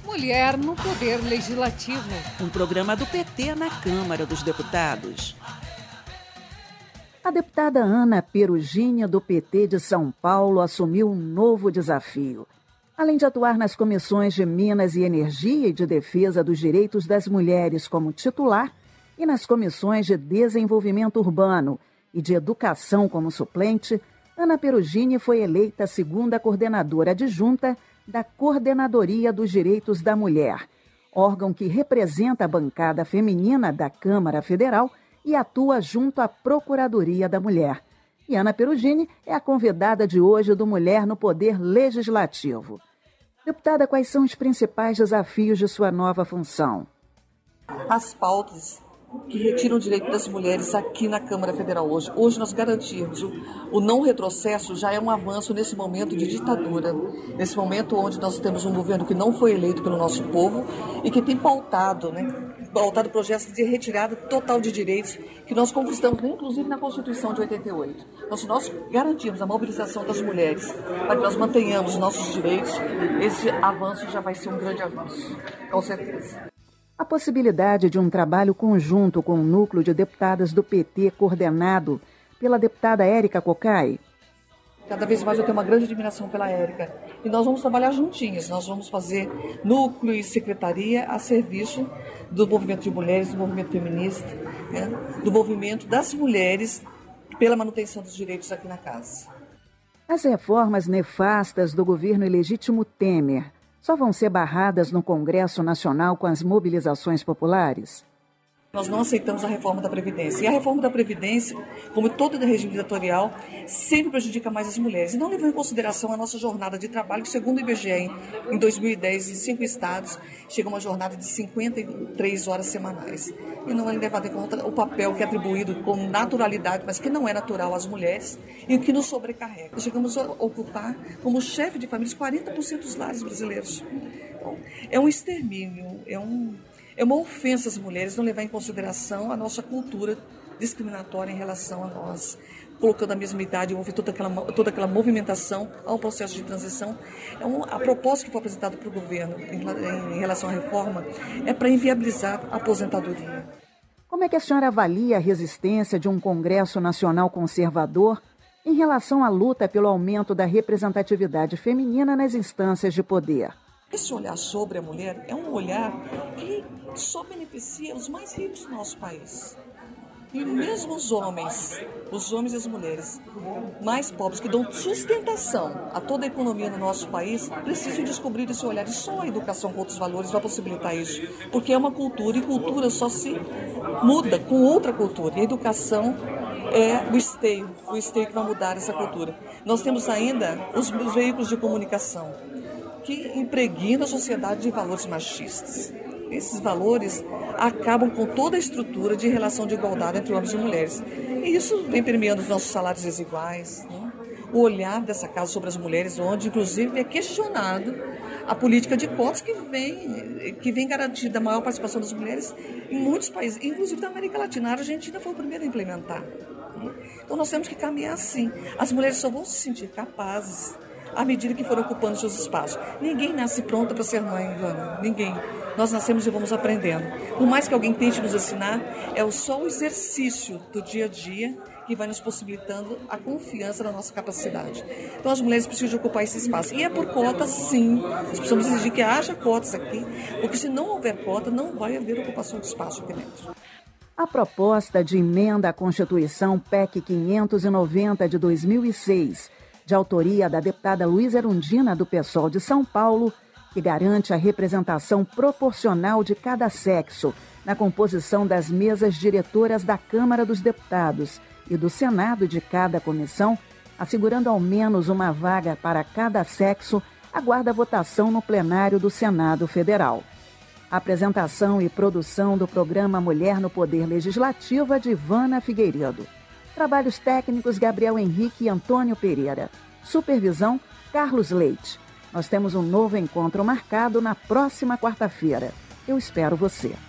Mulher no Poder Legislativo. Um programa do PT na Câmara dos Deputados. A deputada Ana Perugini, do PT de São Paulo, assumiu um novo desafio. Além de atuar nas comissões de Minas e Energia e de Defesa dos Direitos das Mulheres como titular e nas comissões de Desenvolvimento Urbano e de Educação como suplente, Ana Perugini foi eleita segunda coordenadora adjunta da Coordenadoria dos Direitos da Mulher, órgão que representa a bancada feminina da Câmara Federal e atua junto à Procuradoria da Mulher. E Ana Perugini é a convidada de hoje do Mulher no Poder Legislativo. Deputada, quais são os principais desafios de sua nova função? As pautas que retiram o direito das mulheres aqui na Câmara Federal hoje. Hoje nós garantimos o não retrocesso já é um avanço nesse momento de ditadura, nesse momento onde nós temos um governo que não foi eleito pelo nosso povo e que tem pautado projetos de retirada total de direitos que nós conquistamos, inclusive na Constituição de 88. Então, se nós garantirmos a mobilização das mulheres para que nós mantenhamos os nossos direitos, esse avanço já vai ser um grande avanço, com certeza. A possibilidade de um trabalho conjunto com o núcleo de deputadas do PT coordenado pela deputada Érica Cocai? Cada vez mais eu tenho uma grande admiração pela Érica. E nós vamos trabalhar juntinhas, nós vamos fazer núcleo e secretaria a serviço do movimento de mulheres, do movimento feminista, do movimento das mulheres pela manutenção dos direitos aqui na casa. As reformas nefastas do governo ilegítimo Temer só vão ser barradas no Congresso Nacional com as mobilizações populares? Nós não aceitamos a reforma da Previdência. E a reforma da Previdência, como todo o regime ditatorial, sempre prejudica mais as mulheres. E não levou em consideração a nossa jornada de trabalho, que segundo o IBGE, em 2010, em 5 estados, chega a uma jornada de 53 horas semanais. E não é levado em conta o papel que é atribuído com naturalidade, mas que não é natural às mulheres, e o que nos sobrecarrega. Chegamos a ocupar, como chefe de famílias, 40% dos lares brasileiros. Então, é um extermínio, é uma ofensa às mulheres não levar em consideração a nossa cultura discriminatória em relação a nós. Colocando a mesma idade, houve toda aquela movimentação ao processo de transição. A proposta que foi apresentada para o governo em relação à reforma é para inviabilizar a aposentadoria. Como é que a senhora avalia a resistência de um Congresso Nacional conservador em relação à luta pelo aumento da representatividade feminina nas instâncias de poder? Esse olhar sobre a mulher é um olhar que só beneficia os mais ricos do nosso país. E mesmo os homens e as mulheres mais pobres, que dão sustentação a toda a economia no nosso país, precisam descobrir esse olhar. E só a educação com outros valores vai possibilitar isso. Porque é uma cultura, e cultura só se muda com outra cultura. E a educação é o esteio que vai mudar essa cultura. Nós temos ainda os veículos de comunicação, que impregnam a sociedade de valores machistas. Esses valores acabam com toda a estrutura de relação de igualdade entre homens e mulheres. E isso vem permeando os nossos salários desiguais, né? O olhar dessa casa sobre as mulheres, onde inclusive é questionado a política de cotas que vem garantir a maior participação das mulheres em muitos países, inclusive da América Latina. A Argentina foi o primeiro a implementar. Então nós temos que caminhar assim. As mulheres só vão se sentir capazes à medida que forem ocupando seus espaços. Ninguém nasce pronta para ser mãe, Ivana. Ninguém. Nós nascemos e vamos aprendendo. Por mais que alguém tente nos ensinar, é só o exercício do dia a dia que vai nos possibilitando a confiança na nossa capacidade. Então as mulheres precisam ocupar esse espaço. E é por cotas, sim. Nós precisamos exigir que haja cotas aqui, porque se não houver cota, não vai haver ocupação de espaço aqui dentro. A proposta de emenda à Constituição PEC 590 de 2006, de autoria da deputada Luísa Erundina, do PSOL de São Paulo, que garante a representação proporcional de cada sexo na composição das mesas diretoras da Câmara dos Deputados e do Senado de cada comissão, assegurando ao menos uma vaga para cada sexo, aguarda votação no plenário do Senado Federal. A apresentação e produção do programa Mulher no Poder Legislativo é de Ivana Figueiredo. Trabalhos técnicos Gabriel Henrique e Antônio Pereira. Supervisão Carlos Leite. Nós temos um novo encontro marcado na próxima quarta-feira. Eu espero você.